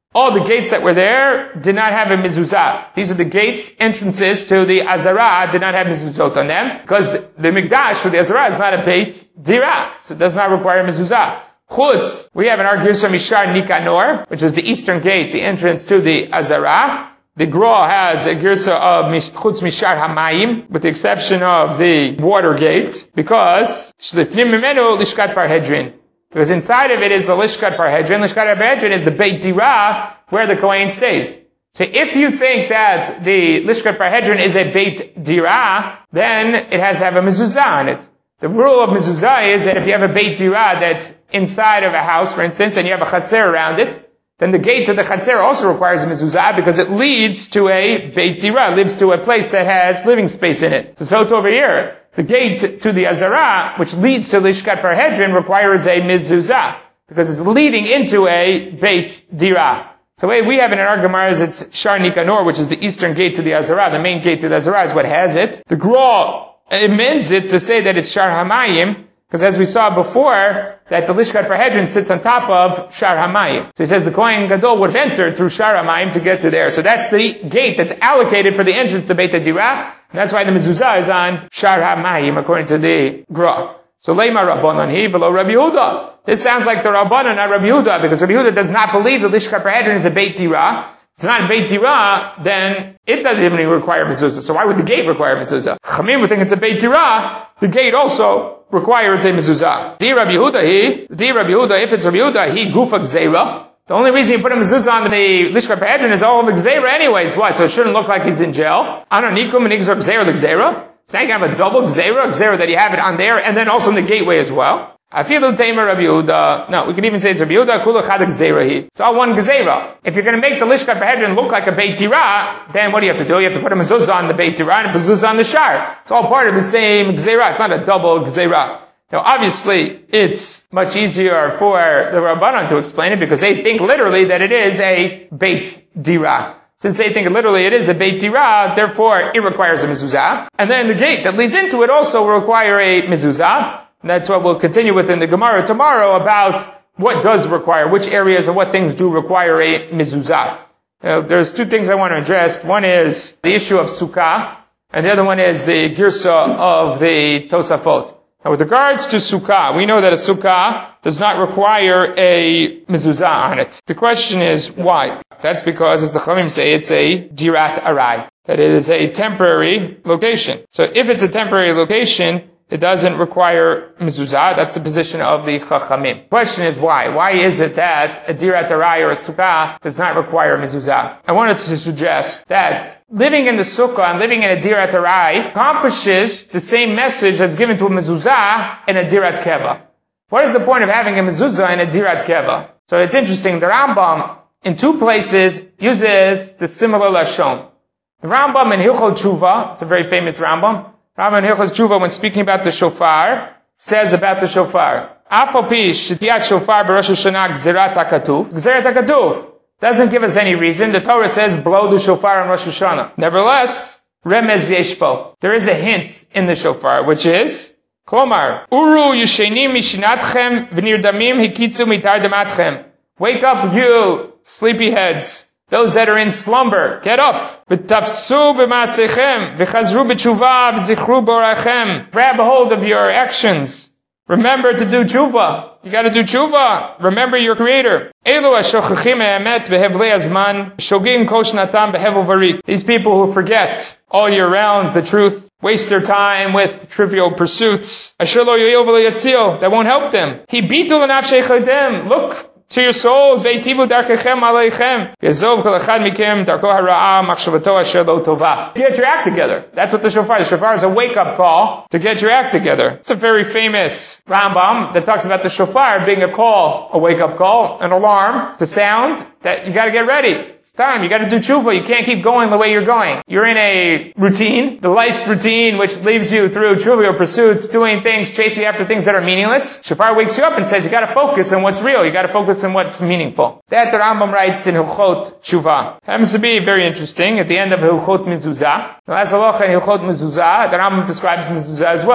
all the gates that were there did not have a mezuzah. These are the gates, entrances to the Azara did not have mezuzot on them, because the, the Mikdash or the Azara is not a Beit Dira, so it does not require mezuzah. Chutz, we have an Argirsa Mishar Nikanor, which is the eastern gate, the entrance to the Azara. The Gra has a Girsa of Chutz Mishar Hamayim, with the exception of the water gate, because Shlifnim Mimenu Lishkat Parhedrin. Because inside of it is the Lishkat Parhedrin. Lishkat Parhedrin is the Beit Dira, where the Kohen stays. So if you think that the Lishkat Parhedrin is a Beit Dira, then it has to have a mezuzah on it. The rule of mezuzah is that if you have a Beit Dira that's inside of a house, for instance, and you have a Chatzer around it, then the gate to the Chatzer also requires a mezuzah because it leads to a Beit Dira, leads to a place that has living space in it. So, so it's over here. The gate to the Azara, which leads to Lishkat Parhedrin, requires a mezuzah because it's leading into a Beit Dira. So the way we have it in our Gemara is it's Shar Nikanor, which is the eastern gate to the Azara. The main gate to the Azara is what has it. The Gra amends it to say that it's Shar Hamayim, because as we saw before, that the Lishkat Parhedrin sits on top of Shar Hamayim. So he says the Kohen Gadol would have entered through Shar Hamayim to get to there. So that's the gate that's allocated for the entrance to Beit Dira. And that's why the mezuzah is on Shar Hamayim, according to the Gra. So Leima Rabbanan hi v'lo Rabbi Yehuda. This sounds like the Rabbanan, not Rabbi Yehuda, because Rabbi Yehuda does not believe the Lishkat Parhedrin is a Beit Dira. If it's not a Beit Dira, then it doesn't even require mezuzah. So why would the gate require mezuzah? Chamim would think it's a Beit Dira. The gate also requires a mezuzah. Di Rabbi Yehuda hi, Di Rabbi Yehuda, if it's Rabbi Yehuda, he gufa gzeira. The only reason you put a mezuzah on the Lishkat Parhedrin is all of gzeira anyway. It's what? So it shouldn't look like he's in jail. Anonikum and igzor gzeira l'gzeira. So now you can have a double gzeira, gzeira that you have it on there, and then also in the gateway as well. Afilu Tamer Rabbi Yehuda. No, we can even say it's Rabbi Yehuda, kula chad gzeira hi. It's all one gzeira. If you're going to make the Lishkat Parhedrin look like a Beit Dira, then what do you have to do? You have to put a mezuzah on the Beit Dira and a mezuzah on the Shar. It's all part of the same gzeira. It's not a double gzeira. Now obviously, it's much easier for the Rabbanan to explain it because they think literally that it is a Beit Dira. Since they think literally it is a Beit Dira, therefore it requires a mezuzah. And then the gate that leads into it also will require a mezuzah. And that's what we'll continue with in the Gemara tomorrow about what does require, which areas and what things do require a mezuzah. Uh, there's two things I want to address. One is the issue of Sukkah, and the other one is the Girsa of the Tosafot. Now with regards to Sukkah, we know that a Sukkah does not require a mezuzah on it. The question is why? That's because, as the Chachamim say, it's a Dirat Arai. That it is a temporary location. So if it's a temporary location, it doesn't require mezuzah. That's the position of the Chachamim. The question is why? Why is it that a Dirat Arai or a Sukkah does not require mezuzah? I wanted to suggest that living in the Sukkah and living in a Dirat Arai accomplishes the same message that's given to a mezuzah in a Dirat Keva. What is the point of having a mezuzah in a Dirat Keva? So it's interesting, the Rambam in two places uses the similar Lashon. The Rambam in Hilchot Tshuva, it's a very famous Rambam, Rambam in Hilchot Tshuva, when speaking about the shofar, says about the shofar, Afal pi shetiyat shofar b'Rosh Hashanah gzerat hakatuv. Gzerat hakatuv doesn't give us any reason. The Torah says blow the shofar on Rosh Hashanah. Nevertheless, remez yeshpo. There is a hint in the shofar, which is, Klomar, Uru yishenim mishinatchem v'nirdamim hikitzu mitar dematchem. Wake up, you sleepyheads. Those that are in slumber, get up. V'tafsu b'maasechem, v'chazru b'tshuva, v'zichru borachem. Grab a hold of your actions. Remember to do tshuva. You gotta do tshuva. Remember your Creator. Elu ha-shochachim ha'emet b'hevlei hazman, shogim kol shnatam b'hevel varik. These people who forget all year round the truth, waste their time with trivial pursuits. Asher lo yoyil v'lo yatzil. That won't help them. Hibitu l'nafshei chodem. Look to your souls, ve'itivu darkechem aleichem. Yazov kol echad mikem darko hara'a machshavato asher lo tova. Get your act together. That's what the shofar is. The shofar is a wake-up call to get your act together. It's a very famous Rambam that talks about the shofar being a call, a wake-up call, an alarm to sound that you gotta get ready. It's time. You gotta do tshuva. You can't keep going the way you're going. You're in a routine, the life routine, which leaves you through trivial pursuits, doing things, chasing after things that are meaningless. Shofar wakes you up and says you gotta focus on what's real. You gotta focus on what's meaningful. That the Rambam writes in Hilchot Tshuva. Happens to be very interesting. At the end of Hilchot Mezuzah, the last halacha in Hilchot Mezuzah, the Rambam describes Mezuzah as well.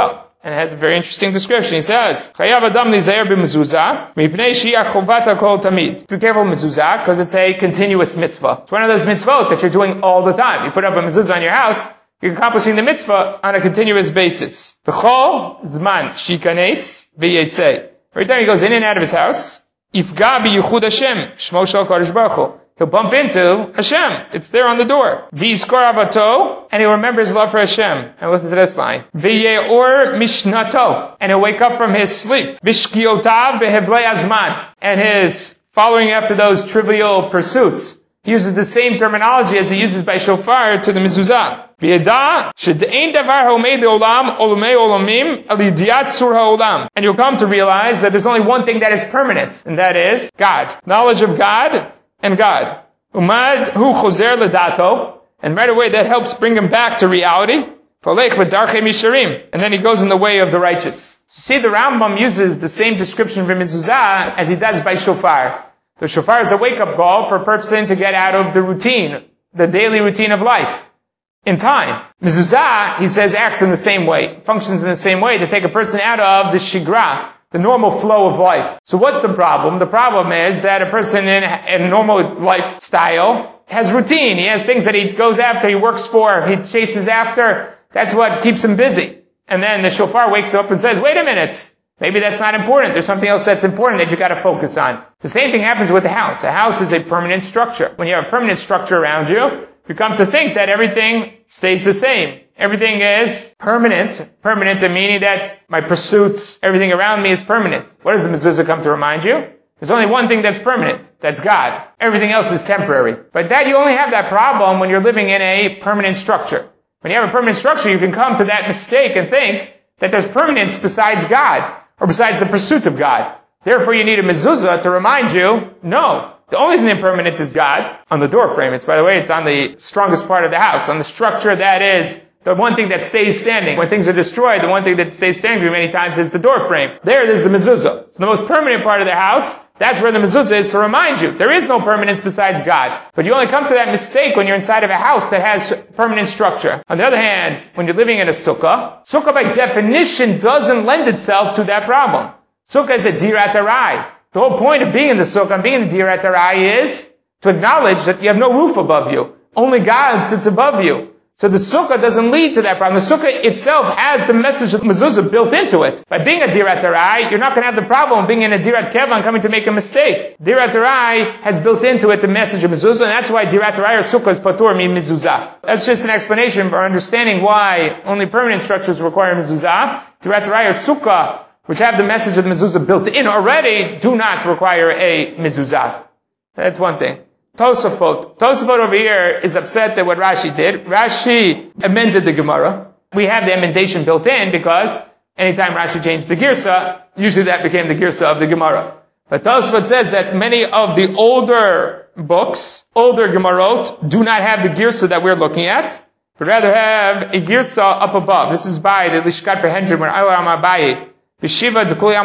and it has a very interesting description. He says, Chayav Adam Lizayer b'mezuzah, mipnei shi'ach chovata kol tamid. Be careful with mezuzah, because it's a continuous mitzvah. It's one of those mitzvot that you're doing all the time. You put up a mezuzah on your house, you're accomplishing the mitzvah on a continuous basis. B'chol zman shikanes v'yetzei. Every time he goes in and out of his house, Yifga b'yichud Hashem, shmo shel Kadosh Baruch Hu. He'll bump into Hashem. It's there on the door. V'yizkor avato, and he'll remember his love for Hashem. And listen to this line. V'ye'or mishnato, and he'll wake up from his sleep. V'shkiotav behevlei azman, and his following after those trivial pursuits. He uses the same terminology as he uses by shofar to the mezuzah. V'yada she'ein davar ha'omed le'olam olumei olamim al yidiyat sur ha'olam. And you'll come to realize that there's only one thing that is permanent, and that is God. Knowledge of God and God. Umad hu chozer ledato, and right away that helps bring him back to reality. Folech v'darchei misharim, and then he goes in the way of the righteous. See, the Rambam uses the same description for mezuzah as he does by shofar. The shofar is a wake-up call for a person to get out of the routine, the daily routine of life, in time. Mezuzah, he says, acts in the same way, functions in the same way to take a person out of the shigra, the normal flow of life. So what's the problem? The problem is that a person in a normal lifestyle has routine. He has things that he goes after, he works for, he chases after. That's what keeps him busy. And then the shofar wakes up and says, wait a minute. Maybe that's not important. There's something else that's important that you got to focus on. The same thing happens with the house. A house is a permanent structure. When you have a permanent structure around you, you come to think that everything stays the same. Everything is permanent. Permanent meaning that my pursuits, everything around me is permanent. What does the mezuzah come to remind you? There's only one thing that's permanent. That's God. Everything else is temporary. But that you only have that problem when you're living in a permanent structure. When you have a permanent structure, you can come to that mistake and think that there's permanence besides God, or besides the pursuit of God. Therefore, you need a mezuzah to remind you, no, the only thing permanent is God. On the door frame, it's, by the way, it's on the strongest part of the house, on the structure that is the one thing that stays standing. When things are destroyed, the one thing that stays standing for you many times is the door frame. There, there's the mezuzah. So the most permanent part of the house, that's where the mezuzah is to remind you. There is no permanence besides God. But you only come to that mistake when you're inside of a house that has permanent structure. On the other hand, when you're living in a sukkah, sukkah by definition doesn't lend itself to that problem. Sukkah is a dirat arai. The whole point of being in the sukkah and being in the dirat arai is to acknowledge that you have no roof above you. Only God sits above you. So the sukkah doesn't lead to that problem. The sukkah itself has the message of mezuzah built into it. By being a dirat arai, you're not going to have the problem of being in a dirat keva and coming to make a mistake. Dirat arai has built into it the message of mezuzah, and that's why dirat arai or sukkah is patur mi mezuzah. That's just an explanation for understanding why only permanent structures require mezuzah. Dirat arai or sukkah, which have the message of the mezuzah built in already, do not require a mezuzah. That's one thing. Tosafot. Tosafot over here is upset at what Rashi did. Rashi amended the Gemara. We have the emendation built in because anytime Rashi changed the Girsa, usually that became the Girsa of the Gemara. But Tosafot says that many of the older books, older Gemarot, do not have the Girsa that we're looking at, but rather have a Girsa up above. This is by the Lishkat Perhendrim or Alam Abayi. There,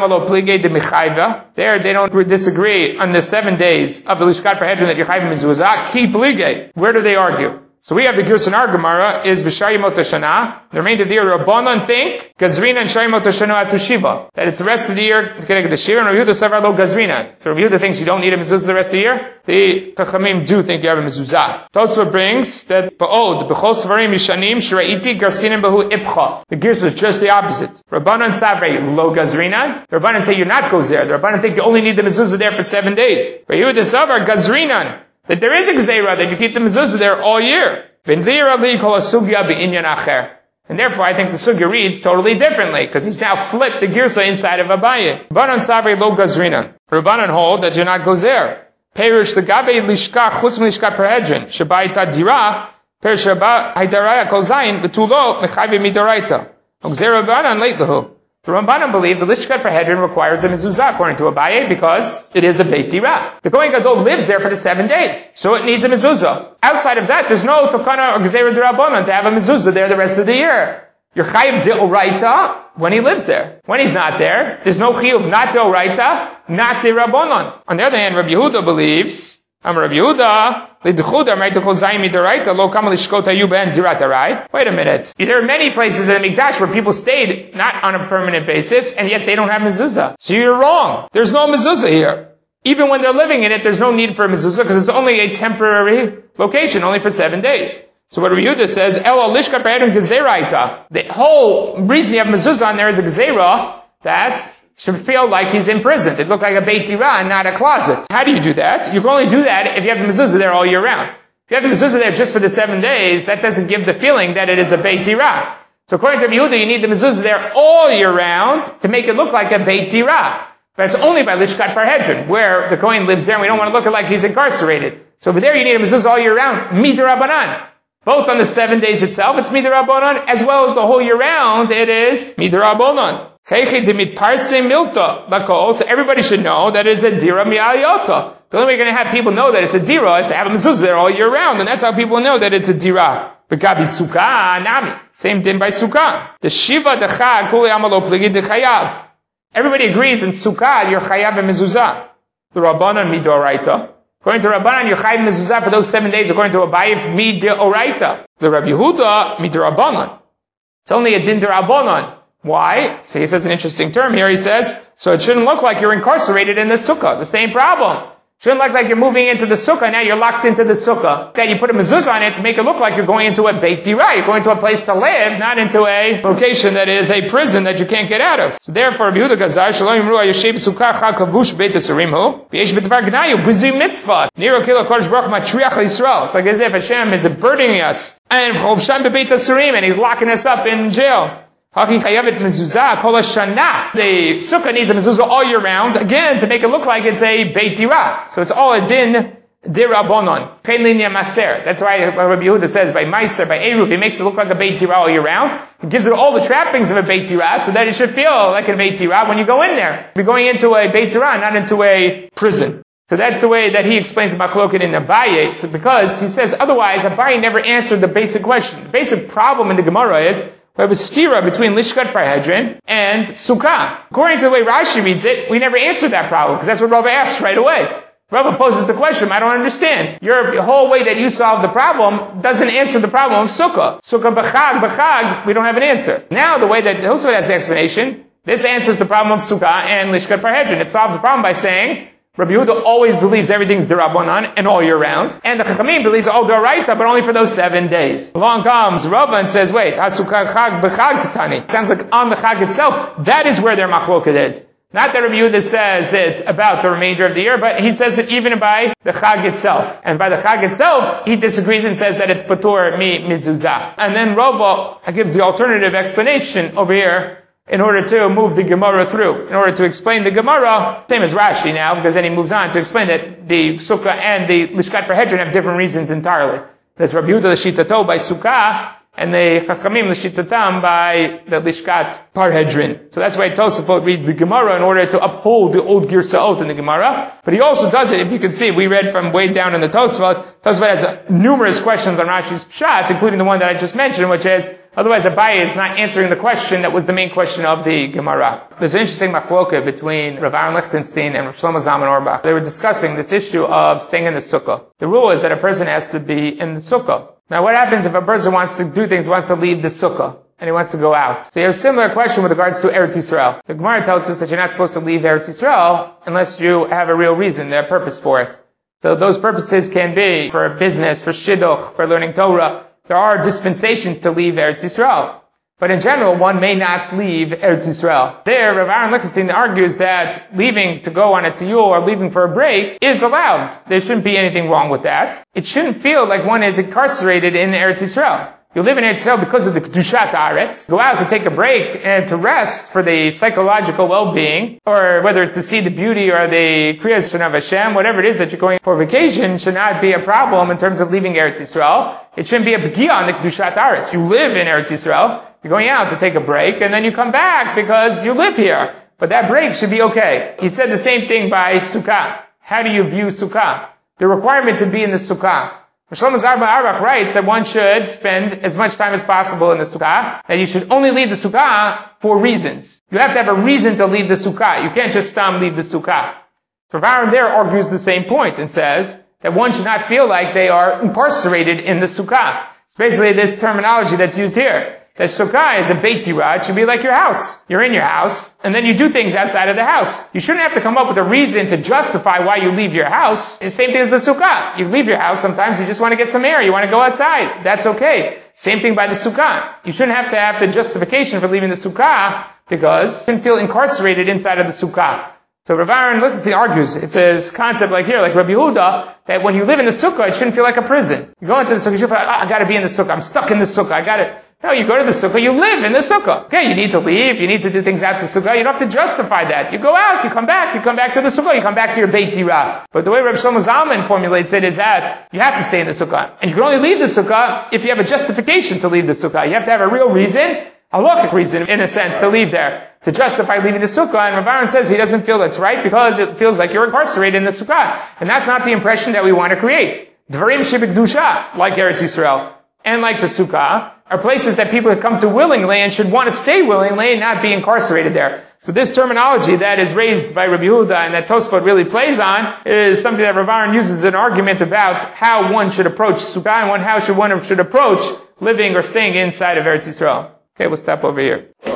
they don't disagree on the seven days of the Lishkat Perhedrin that Yechayv Mezuzah. Ki plige. Where do they argue? So we have the Girsa in our Gemara is B'Shayimot Hashana. The remainder of the year, Rabbanon think Gazrina and Shayimot Hashana at Shiva. That it's the rest of the year connected to Shiva, and Rabbi Yehuda Savar Lo Gazrina. So Rabbi Yehuda thinks you don't need a mezuzah the rest of the year. The Chachamim do think you have a mezuzah. Tosfot brings that Ba'od B'chol Svarim Yishanim Shraiti Garsinim Behu Ipcha. The Girsa is just the opposite. Rabbanon Savar Lo Gazrina. The Rabbanon say you're not gozer. The Rabbanon think you only need the mezuzah there for seven days. Rabbi Yehuda Savar Gazrinan. That there is a gzeira that you keep the mezuzah there all year. And therefore I think the sugya reads totally differently, because he's now flipped the girsa inside of Abaye. Rabbanan Savrei Lo Gazrinan. Rabbanan hold that you're not gozer. Perish the gabe lishka chutz lishka perhedrin shabayta dira perish haba haydaraya kol zayin betulo mechayve midaraita. Gzer Rabbanan late lahu. The Rambanan believe the Lishkat Perhedrin requires a mezuzah according to Abaye because it is a Beit Dira. The Kohen Gadol lives there for the seven days, so it needs a mezuzah. Outside of that, there's no Tokana or Gzeira D'Rabbanan to have a mezuzah there the rest of the year. You're Chayiv D'Oraita when he lives there. When he's not there, there's no Chiyuv not D'Oraita, not D'Rabbanan. On the other hand, Rabbi Yehuda believes Amar Rabbi Yehuda, wait a minute. There are many places in the Mikdash where people stayed not on a permanent basis, and yet they don't have mezuzah. So you're wrong. There's no mezuzah here. Even when they're living in it, there's no need for a mezuzah because it's only a temporary location, only for seven days. So what Rabbi Yehuda says, the whole reason you have mezuzah on there is a gezerah that should feel like he's imprisoned. It looked like a beit dirah and not a closet. How do you do that? You can only do that if you have the mezuzah there all year round. If you have the mezuzah there just for the seven days, that doesn't give the feeling that it is a beit dirah. So according to Rabbi Yehuda, you need the mezuzah there all year round to make it look like a beit dirah. But it's only by Lishkat Parhedron, where the Kohen lives there and we don't want to look like he's incarcerated. So over there you need a mezuzah all year round, midirabanan. Both on the seven days itself, it's midirabanan, as well as the whole year round, it is midirabanan. So everybody should know that it's a dira mi'ayota. The only way you're going to have people know that it's a dira is to have a mezuzah there all year round, and that's how people know that it's a dira. B'gabi sukkah nami. Same din by sukkah. The shiva dechag kuli amalo pligi dechayav. Everybody agrees in sukkah you're chayav and mezuzah. The rabbanan midoraita. According to Rabbanan, you're chayav mezuzah for those seven days. According to Abaye, midoraita. The Rabbi Yehuda midorabanan. It's only a din derabanan. Why? So he says an interesting term here. He says, so it shouldn't look like you're incarcerated in the sukkah. The same problem. Shouldn't look like you're moving into the sukkah. Now you're locked into the sukkah. Okay, you put a mezuzah on it to make it look like you're going into a beit dirah. You're going to a place to live, not into a location that is a prison that you can't get out of. So therefore, Rabbi Yehuda Gazar, Shalom Yimru Ayoshev Sukkah Chag Kavush Beit Asurim Hu, V'yesh B'Dvar Gnayu B'Zim Mitzvah, Niro Kilo Kodesh Baruch Matriach Yisrael. It's like as if Hashem is burdening us, and Chovshan B'Beit Asurim, and He's locking us up in jail. The sukkah needs a mezuzah all year round, again, to make it look like it's a beit dirah. So it's all a din dirabonon. That's why Rabbi Yehuda says by Meiser, by Eruv, he makes it look like a beit dirah all year round. He gives it all the trappings of a beit dirah so that it should feel like a beit dirah when you go in there. You're going into a beit dirah, not into a prison. So that's the way that he explains Machloket in Abaye. So because he says otherwise, Abaye never answered the basic question. The basic problem in the Gemara is, we have a stira between Lishkat Parhedron and Sukkah. According to the way Rashi reads it, we never answered that problem, because that's what Rava asked right away. Rava poses the question, I don't understand. Your whole way that you solve the problem doesn't answer the problem of Sukkah. Sukkah b'chag, b'chag, we don't have an answer. Now the way that Tosafot has the explanation, this answers the problem of Sukkah and Lishkat Parhedron. It solves the problem by saying, Rabbi Yehuda always believes everything's derabanan and all year round, and the Chachamim believes all deraita, but only for those seven days. Along comes Rava and says, wait, Hasukah Chag b'Chag Katani. It sounds like on the Chag itself, that is where their machloket is. Not that Rabbi Yehuda says it about the remainder of the year, but he says it even by the Chag itself. And by the Chag itself, he disagrees and says that it's patur mi mizuzah. And then Rava gives the alternative explanation over here, in order to move the Gemara through, in order to explain the Gemara, same as Rashi now, because then he moves on to explain that the Sukkah and the Lishkat Parhedron have different reasons entirely. There's Rabbi Yehuda l'shitato by Sukkah, and the Chachamim l'shitatam by the Lishkat Parhedron. So that's why Tosafot reads the Gemara in order to uphold the old Girsa'ot in the Gemara. But he also does it, if you can see, we read from way down in the Tosafot, Tosafot has uh, numerous questions on Rashi's Pshat, including the one that I just mentioned, which is, otherwise Abaye is not answering the question that was the main question of the Gemara. There's an interesting machloka between Rav Aaron Lichtenstein and Rav Shlomo Zalman Auerbach. They were discussing this issue of staying in the sukkah. The rule is that a person has to be in the sukkah. Now what happens if a person wants to do things, wants to leave the sukkah, and he wants to go out? So you have a similar question with regards to Eretz Yisrael. The Gemara tells us that you're not supposed to leave Eretz Yisrael unless you have a real reason, a purpose for it. So those purposes can be for business, for shidduch, for learning Torah. There are dispensations to leave Eretz Yisrael. But in general, one may not leave Eretz Yisrael. There, Rav Aaron Lichtenstein argues that leaving to go on a tiyul or leaving for a break is allowed. There shouldn't be anything wrong with that. It shouldn't feel like one is incarcerated in Eretz Yisrael. You live in Eretz Yisrael because of the Kedushat Haaretz. Go out to take a break and to rest for the psychological well-being, or whether it's to see the beauty or the Kriyas of Hashem, whatever it is that you're going for vacation, should not be a problem in terms of leaving Eretz Yisrael. It shouldn't be a Pegiyah on the Kedushat Haaretz. You live in Eretz Yisrael. You're going out to take a break, and then you come back because you live here. But that break should be okay. He said the same thing by Sukkah. How do you view Sukkah? The requirement to be in the Sukkah. Shlomo Zalman Auerbach writes that one should spend as much time as possible in the Sukkah, that you should only leave the Sukkah for reasons. You have to have a reason to leave the Sukkah. You can't just um, leave the Sukkah. Rav Aaron there argues the same point and says that one should not feel like they are incarcerated in the sukkah. It's basically this terminology that's used here. The sukkah is a beit dirah. It should be like your house. You're in your house, and then you do things outside of the house. You shouldn't have to come up with a reason to justify why you leave your house. It's the same thing as the sukkah. You leave your house, sometimes you just want to get some air. You want to go outside. That's okay. Same thing by the sukkah. You shouldn't have to have the justification for leaving the sukkah because you shouldn't feel incarcerated inside of the sukkah. So Rav Aaron, let's see, argues. It's a concept like here, like Rabbi Yehuda, that when you live in the sukkah, it shouldn't feel like a prison. You go into the sukkah, you feel like, oh, I gotta be in the sukkah. I'm stuck in the sukkah. I gotta... No, you go to the sukkah, you live in the sukkah. Okay, you need to leave, you need to do things out the sukkah, you don't have to justify that. You go out, you come back, you come back to the sukkah, you come back to your beit dirah. But the way Rav Shlomo Zalman formulates it is that you have to stay in the sukkah. And you can only leave the sukkah if you have a justification to leave the sukkah. You have to have a real reason, a halachic reason, in a sense, to leave there, to justify leaving the sukkah. And Rav Aaron says he doesn't feel that's right because it feels like you're incarcerated in the sukkah. And that's not the impression that we want to create. Dvarim shebekdusha, like Eretz Yisrael, and like the sukkah, are places that people have come to willingly and should want to stay willingly and not be incarcerated there. So this terminology that is raised by Rabbi Yehuda and that Tosfot really plays on is something that Rav Aaron uses as an argument about how one should approach sukkah and one, how should one should approach living or staying inside of Eretz Yisrael. Okay, we'll stop over here.